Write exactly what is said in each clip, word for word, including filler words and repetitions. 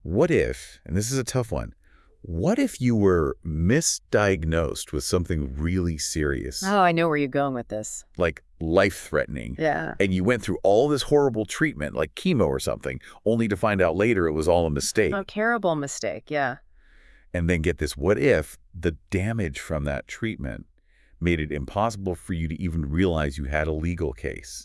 What if, and this is a tough one, what if you were misdiagnosed with something really serious, Oh, I know where you're going with this. like life-threatening, Yeah. and you went through all this horrible treatment, like chemo or something, only to find out later it was all a mistake? A terrible mistake, yeah. And then get this, what if the damage from that treatment made it impossible for you to even realize you had a legal case?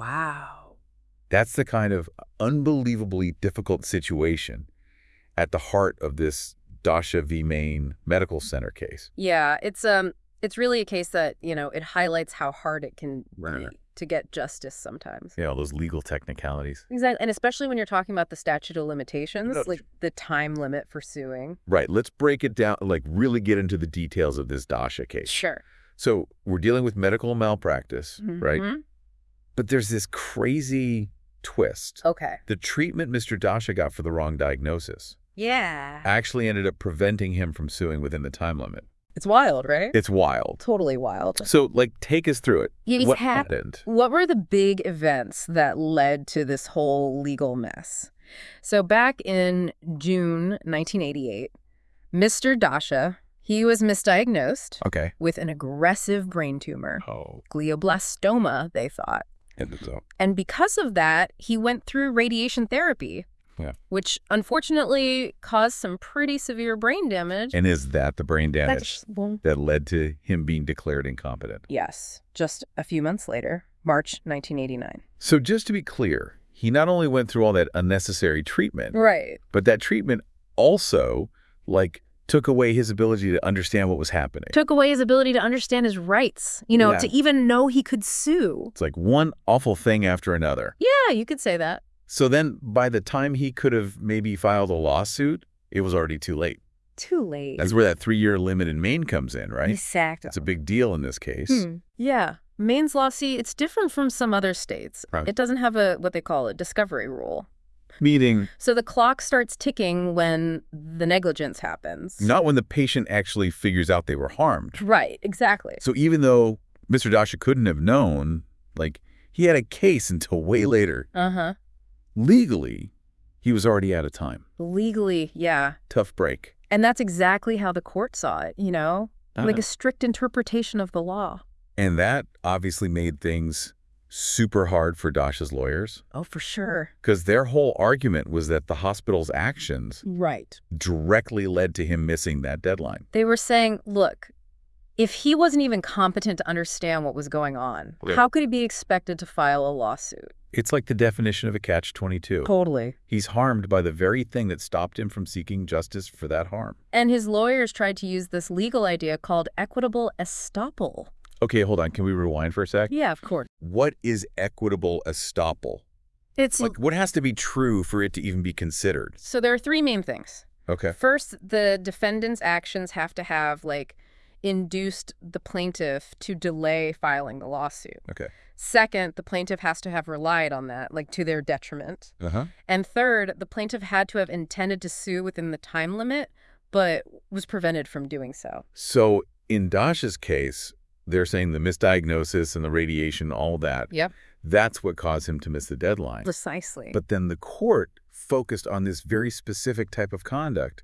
Wow. That's the kind of unbelievably difficult situation at the heart of this Dasha v. Maine Medical Center case. Yeah, it's um, it's really a case that, you know, it highlights how hard it can Right. be to get justice sometimes. Yeah, all those legal technicalities. Exactly, and especially when you're talking about the statute of limitations, No, like the time limit for suing. Right. Let's break it down, like really get into the details of this Dasha case. Sure. So we're dealing with medical malpractice, right? Mhm. But there's this crazy twist. Okay. The treatment Mister Dasha got for the wrong diagnosis Yeah. actually ended up preventing him from suing within the time limit. It's wild, right? It's wild. Totally wild. So, like, take us through it. Yeah, it's What hap- happened? What were the big events that led to this whole legal mess? So back in June nineteen eighty-eight, Mister Dasha, he was misdiagnosed Okay. with an aggressive brain tumor, Oh, glioblastoma, they thought. and so And because of that, he went through radiation therapy, Yeah. which unfortunately caused some pretty severe brain damage. And is that the brain damage That's, well, that led to him being declared incompetent? yes, just a few months later, March nineteen eighty-nine. So just to be clear, he not only went through all that unnecessary treatment, Right. but that treatment also, like, took away his ability to understand what was happening. Took away his ability to understand his rights, you know, Yeah. to even know he could sue. It's like one awful thing after another. Yeah, you could say that. So then by the time he could have maybe filed a lawsuit, it was already too late. Too late. That's where that three-year limit in Maine comes in, right? Exactly. It's a big deal in this case. Hmm. Yeah. Maine's law, see, it's different from some other states. Right. It doesn't have a, what they call a discovery rule. Meaning, So the clock starts ticking when the negligence happens. not when the patient actually figures out they were harmed. Right, exactly. So even though Mister Dasha couldn't have known, like, he had a case until way later. Uh-huh. Legally, he was already out of time. Legally, yeah. Tough break. And that's exactly how the court saw it, you know? Like Uh, a strict interpretation of the law. And that obviously made things super hard for Dasha's lawyers, Oh, for sure. because their whole argument was that the hospital's actions Right. directly led to him missing that deadline. They were saying, look, if he wasn't even competent to understand what was going on, Okay. how could he be expected to file a lawsuit? It's like the definition of a catch twenty-two. Totally. He's harmed by the very thing that stopped him from seeking justice for that harm. And his lawyers tried to use this legal idea called equitable estoppel. Okay, hold on. Can we rewind for a sec? Yeah, of course. What is equitable estoppel? It's Like, what has to be true for it to even be considered? so there are three main things. Okay. First, the defendant's actions have to have, like, induced the plaintiff to delay filing the lawsuit. Okay. Second, the plaintiff has to have relied on that, like, to their detriment. Uh-huh. And third, the plaintiff had to have intended to sue within the time limit, but was prevented from doing so. So in Dasha's case, they're saying the misdiagnosis and the radiation, all that, Yep. that's what caused him to miss the deadline. Precisely. But then the court focused on this very specific type of conduct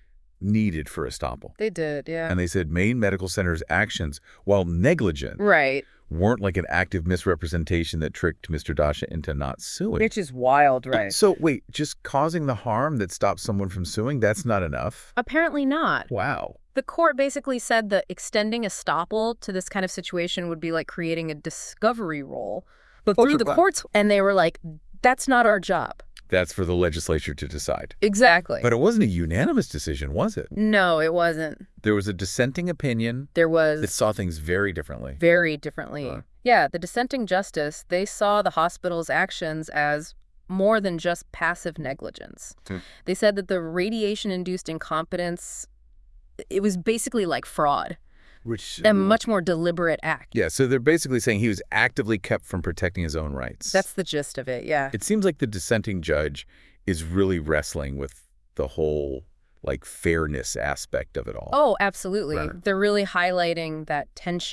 needed for estoppel. They did, yeah. And they said Maine Medical Center's actions, while negligent, Right. weren't like an active misrepresentation that tricked Mister Dasha into not suing. Which is wild, right? So wait, just causing the harm that stops someone from suing, that's not enough? Apparently not. Wow. The court basically said that extending estoppel to this kind of situation would be like creating a discovery role. But Oh, through sure, the wow. courts, and they were like, that's not our job. That's for the legislature to decide. Exactly. But it wasn't a unanimous decision, was it? No, it wasn't. There was a dissenting opinion There was that saw things very differently. very differently. Uh. Yeah, the dissenting justice, they saw the hospital's actions as more than just passive negligence. Hmm. They said that the radiation-induced incompetence, it was basically like fraud, Which, a much more deliberate act. yeah, so they're basically saying he was actively kept from protecting his own rights. That's the gist of it, yeah. It seems like the dissenting judge is really wrestling with the whole, like, fairness aspect of it all. Oh, absolutely. Right. They're really highlighting that tension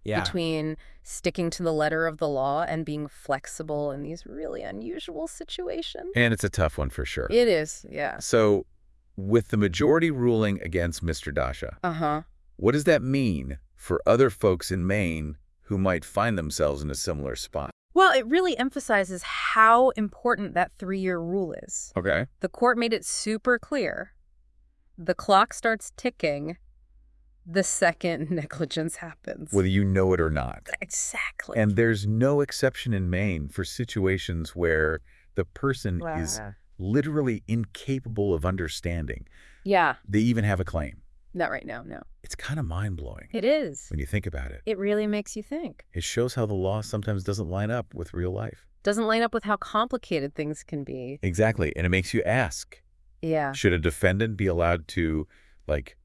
Yeah. between sticking to the letter of the law and being flexible in these really unusual situations. And it's a tough one for sure. It is, yeah. So, with the majority ruling against Mister Dasha, Uh-huh. what does that mean for other folks in Maine who might find themselves in a similar spot? Well, it really emphasizes how important that three-year rule is. Okay. The court made it super clear. The clock starts ticking the second negligence happens. Whether you know it or not. Exactly. And there's no exception in Maine for situations where the person Wow. is literally incapable of understanding. Yeah. They even have a claim. Not right now, no. It's kind of mind-blowing It is. when you think about it. It really makes you think. It shows how the law sometimes doesn't line up with real life. Doesn't line up with how complicated things can be. Exactly. And it makes you ask, Yeah. should a defendant be allowed to, like,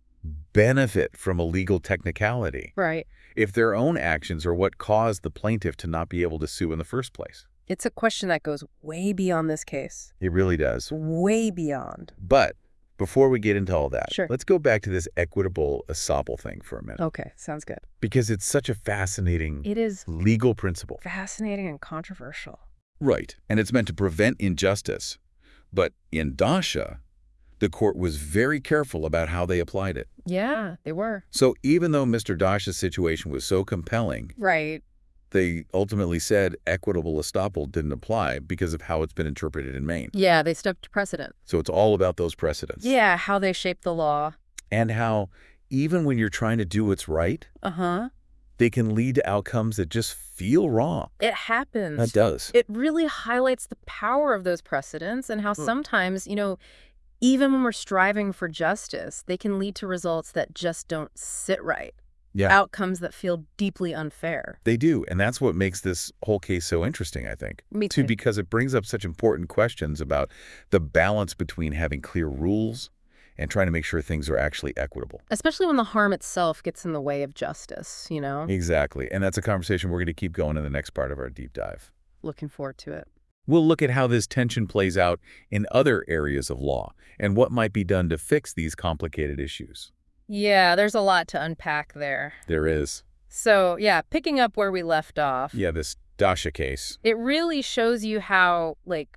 benefit from a legal technicality Right. if their own actions are what caused the plaintiff to not be able to sue in the first place? It's a question that goes way beyond this case. It really does. Way beyond. But before we get into all that, Sure. let's go back to this equitable estoppel thing for a minute, Okay, sounds good. because it's such a fascinating It is legal principle. fascinating and controversial. Right. And it's meant to prevent injustice. But in Dasha, the court was very careful about how they applied it. Yeah, they were. So even though Mister Dasha's situation was so compelling, Right. they ultimately said equitable estoppel didn't apply because of how it's been interpreted in Maine. Yeah, they stepped to precedent. So it's all about those precedents. Yeah, how they shape the law. And how even when you're trying to do what's right, Uh-huh. they can lead to outcomes that just feel wrong. It happens. That does. It really highlights the power of those precedents and how sometimes, you know, even when we're striving for justice, they can lead to results that just don't sit right. Yeah, Outcomes that feel deeply unfair. they do. And that's what makes this whole case so interesting, I think. Me Too, too. because it brings up such important questions about the balance between having clear rules and trying to make sure things are actually equitable. Especially when the harm itself gets in the way of justice, you know? Exactly. And that's a conversation we're going to keep going in the next part of our deep dive. Looking forward to it. We'll look at how this tension plays out in other areas of law and what might be done to fix these complicated issues. Yeah, there's a lot to unpack there. There is. So, yeah, picking up where we left off. Yeah, this Dasha case. It really shows you how, like,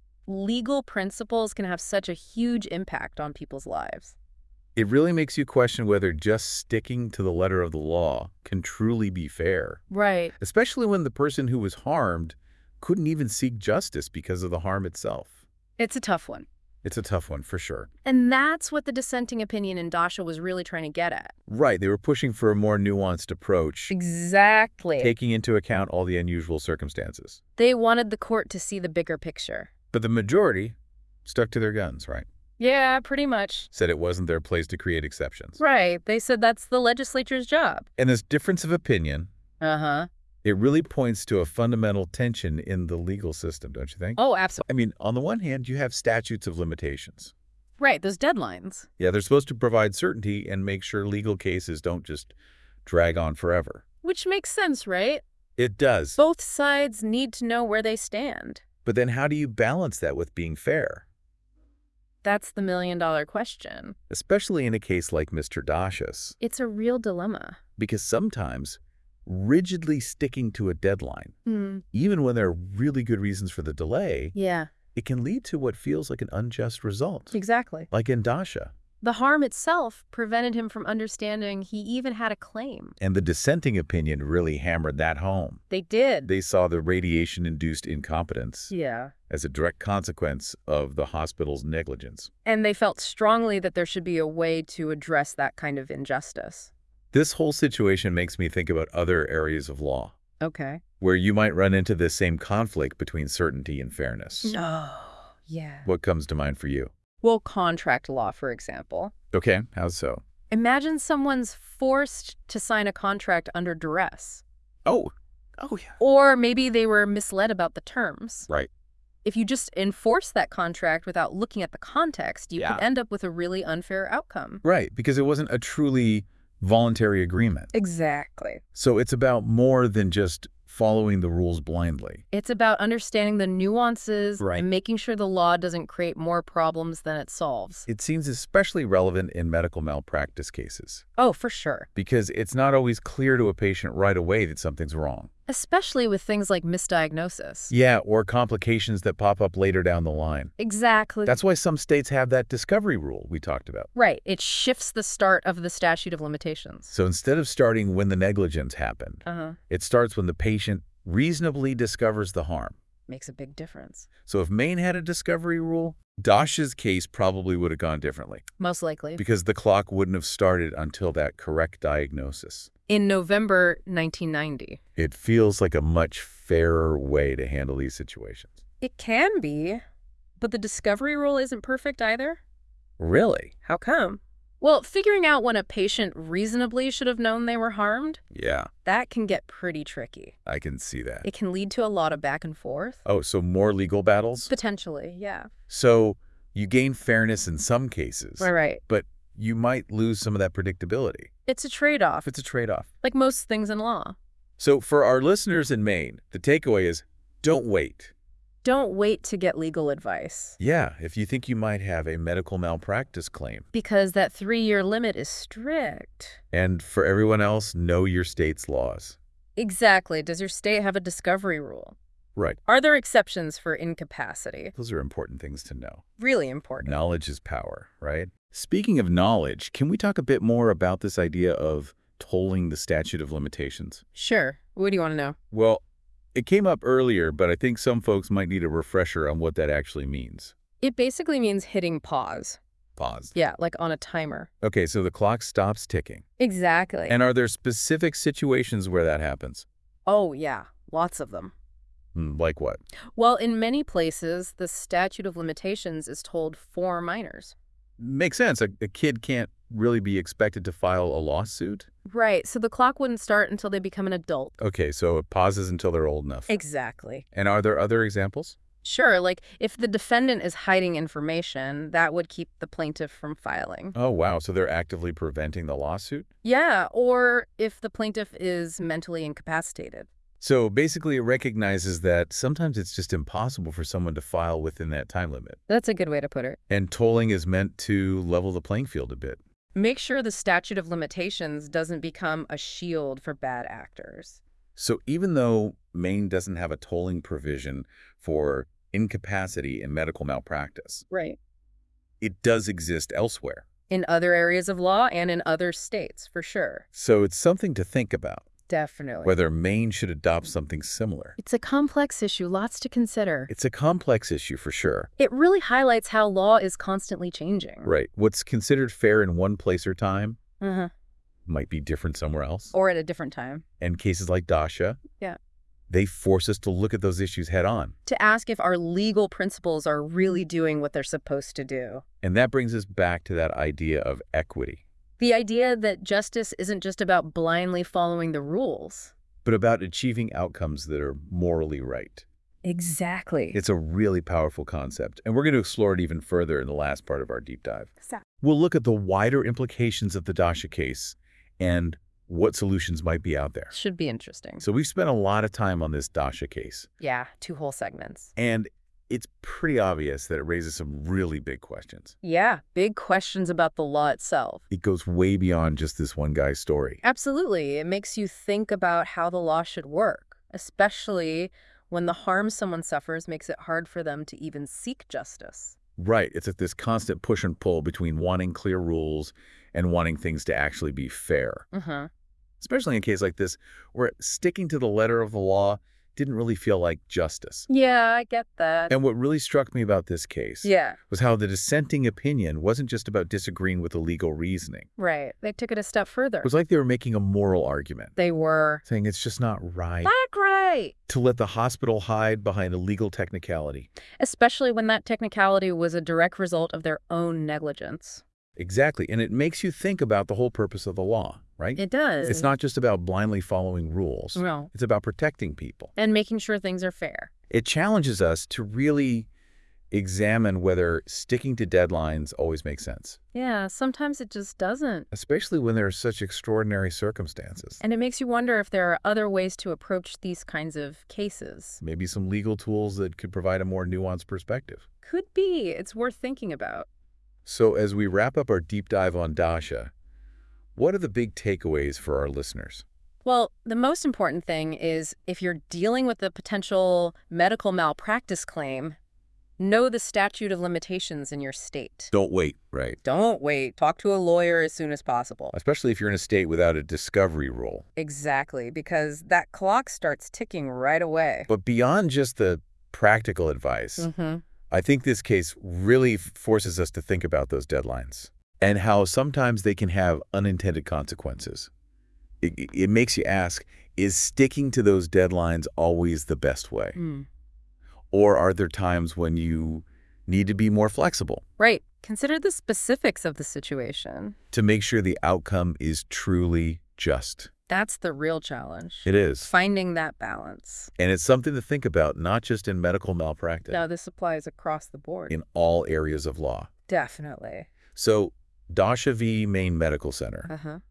legal principles can have such a huge impact on people's lives. It really makes you question whether just sticking to the letter of the law can truly be fair, Right. especially when the person who was harmed couldn't even seek justice because of the harm itself. It's a tough one. It's a tough one, for sure. And that's what the dissenting opinion in Dasha was really trying to get at. Right, they were pushing for a more nuanced approach, Exactly. taking into account all the unusual circumstances. They wanted the court to see the bigger picture. But the majority stuck to their guns, right? Yeah, pretty much. Said it wasn't their place to create exceptions. Right. They said that's the legislature's job. And this difference of opinion, Uh-huh. it really points to a fundamental tension in the legal system, don't you think? Oh, absolutely. I mean, on the one hand, you have statutes of limitations. Right, those deadlines. Yeah, they're supposed to provide certainty and make sure legal cases don't just drag on forever. Which makes sense, right? It does. Both sides need to know where they stand. But then how do you balance that with being fair? That's the million-dollar question. Especially in a case like Mister Dasha's. It's a real dilemma. Because sometimes rigidly sticking to a deadline, Hmm. even when there are really good reasons for the delay, Yeah, it can lead to what feels like an unjust result. exactly. Like in Dasha. The harm itself prevented him from understanding he even had a claim. And the dissenting opinion really hammered that home. They did. They saw the radiation-induced incompetence Yeah. as a direct consequence of the hospital's negligence. And they felt strongly that there should be a way to address that kind of injustice. This whole situation makes me think about other areas of law, Okay. where you might run into this same conflict between certainty and fairness. No. Yeah. What comes to mind for you? Well, contract law, for example. Okay, how so? Imagine someone's forced to sign a contract under duress. Oh, oh yeah. Or maybe they were misled about the terms. Right. If you just enforce that contract without looking at the context, you Yeah. could end up with a really unfair outcome. Right, because it wasn't a truly voluntary agreement. Exactly. So it's about more than just following the rules blindly. It's about understanding the nuances Right. and making sure the law doesn't create more problems than it solves. It seems especially relevant in medical malpractice cases Oh, for sure. because it's not always clear to a patient right away that something's wrong. Especially with things like misdiagnosis. Yeah, or complications that pop up later down the line. Exactly. That's why some states have that discovery rule we talked about. Right. It shifts the start of the statute of limitations. So instead of starting when the negligence happened, Uh-huh. it starts when the patient reasonably discovers the harm. Makes a big difference. So if Maine had a discovery rule, Dasha's case probably would have gone differently Most likely. because the clock wouldn't have started until that correct diagnosis. In November nineteen ninety. It feels like a much fairer way to handle these situations. It can be, but the discovery rule isn't perfect either. Really? How come? Well, figuring out when a patient reasonably should have known they were harmed, Yeah, that can get pretty tricky. I can see that. It can lead to a lot of back and forth. Oh, so more legal battles? Potentially, yeah. So you gain fairness in some cases, Right, right. but you might lose some of that predictability. It's a trade-off, It's a trade-off. like most things in law. So for our listeners in Maine, the takeaway is don't wait. Don't wait to get legal advice, Yeah, if you think you might have a medical malpractice claim. because that three-year limit is strict. And for everyone else, know your state's laws. Exactly. Does your state have a discovery rule? Right. Are there exceptions for incapacity? Those are important things to know. Really important. Knowledge is power, right? Speaking of knowledge, can we talk a bit more about this idea of tolling the statute of limitations? Sure. What do you want to know? Well, it came up earlier, but I think some folks might need a refresher on what that actually means. It basically means hitting pause. Pause. Yeah, like on a timer. Okay, so the clock stops ticking. Exactly. And are there specific situations where that happens? oh, yeah, lots of them. Hmm, like what? Well, in many places, the statute of limitations is told for minors. Makes sense. A, a kid can't really be expected to file a lawsuit. Right, so the clock wouldn't start until they become an adult. Okay, so it pauses until they're old enough. Exactly. And are there other examples? Sure, like if the defendant is hiding information, that would keep the plaintiff from filing. Oh, wow. So they're actively preventing the lawsuit? Yeah, or if the plaintiff is mentally incapacitated. So basically it recognizes that sometimes it's just impossible for someone to file within that time limit. That's a good way to put it. And tolling is meant to level the playing field a bit. Make sure the statute of limitations doesn't become a shield for bad actors. So even though Maine doesn't have a tolling provision for incapacity in medical malpractice, Right. it does exist elsewhere. In other areas of law and in other states, for sure. So it's something to think about, Definitely. whether Maine should adopt something similar. It's a complex issue, lots to consider. It's a complex issue for sure. It really highlights how law is constantly changing. Right. What's considered fair in one place or time Uh-huh. might be different somewhere else. Or at a different time. And cases like Dasha, Yeah. they force us to look at those issues head on. To ask if our legal principles are really doing what they're supposed to do. And that brings us back to that idea of equity, The idea that justice isn't just about blindly following the rules. but about achieving outcomes that are morally right. Exactly. It's a really powerful concept, and we're going to explore it even further in the last part of our deep dive. So- We'll look at the wider implications of the Dasha case and what solutions might be out there. Should be interesting. So we've spent a lot of time on this Dasha case, Yeah, two whole segments. and it's pretty obvious that it raises some really big questions. Yeah, big questions about the law itself. It goes way beyond just this one guy's story. Absolutely. It makes you think about how the law should work, especially when the harm someone suffers makes it hard for them to even seek justice. Right. It's like this constant push and pull between wanting clear rules and wanting things to actually be fair. Mm-hmm. Especially in a case like this, where sticking to the letter of the law didn't really feel like justice. Yeah, I get that. And what really struck me about this case Yeah, was how the dissenting opinion wasn't just about disagreeing with the legal reasoning. right. They took it a step further. It was like they were making a moral argument, They were saying it's just not right not great, to let the hospital hide behind a legal technicality. especially when that technicality was a direct result of their own negligence. Exactly. And it makes you think about the whole purpose of the law, right? It does. It's not just about blindly following rules. No. It's about protecting people. And making sure things are fair. It challenges us to really examine whether sticking to deadlines always makes sense, Yeah, sometimes it just doesn't. especially when there are such extraordinary circumstances. And it makes you wonder if there are other ways to approach these kinds of cases. Maybe some legal tools that could provide a more nuanced perspective. Could be. It's worth thinking about. So as we wrap up our deep dive on Dasha, what are the big takeaways for our listeners? Well, the most important thing is if you're dealing with a potential medical malpractice claim, know the statute of limitations in your state. Don't wait, right? Don't wait. Talk to a lawyer as soon as possible. Especially if you're in a state without a discovery rule. Exactly, because that clock starts ticking right away. But beyond just the practical advice, Mm-hmm. I think this case really forces us to think about those deadlines and how sometimes they can have unintended consequences. It, it makes you ask, is sticking to those deadlines always the best way? Mm. Or are there times when you need to be more flexible Right. Consider the specifics of the situation. to make sure the outcome is truly just? That's the real challenge. It is. Finding that balance. And it's something to think about, not just in medical malpractice, Now, this applies across the board. in all areas of law. Definitely. So, Dasha v. Maine Medical Center, Uh-huh.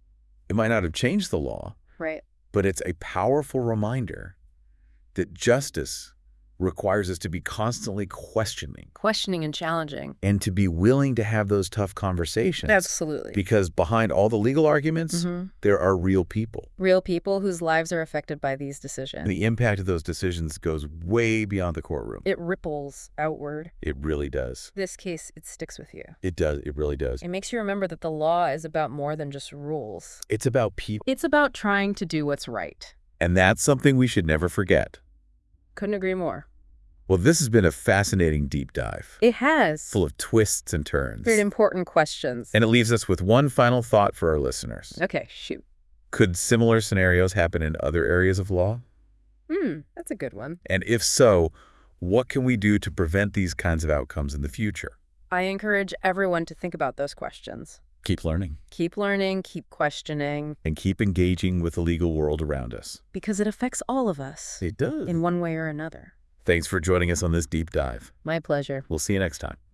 it might not have changed the law, Right. but it's a powerful reminder that justice requires us to be constantly questioning Questioning and challenging. and to be willing to have those tough conversations. Absolutely. Because behind all the legal arguments, Mhm. there are real people. Real people whose lives are affected by these decisions. And the impact of those decisions goes way beyond the courtroom. It ripples outward. It really does. This case, it sticks with you. It does. It really does. It makes you remember that the law is about more than just rules. It's about people. It's about trying to do what's right. And that's something we should never forget. Couldn't agree more. Well, this has been a fascinating deep dive, It has. full of twists and turns. Very important questions. And it leaves us with one final thought for our listeners. Okay, shoot. Could similar scenarios happen in other areas of law? Hmm, that's a good one. And if so, what can we do to prevent these kinds of outcomes in the future? I encourage everyone to think about those questions. Keep learning Keep learning, keep questioning, and keep engaging with the legal world around us. because it affects all of us It does. in one way or another. Thanks for joining us on this deep dive. My pleasure. We'll see you next time.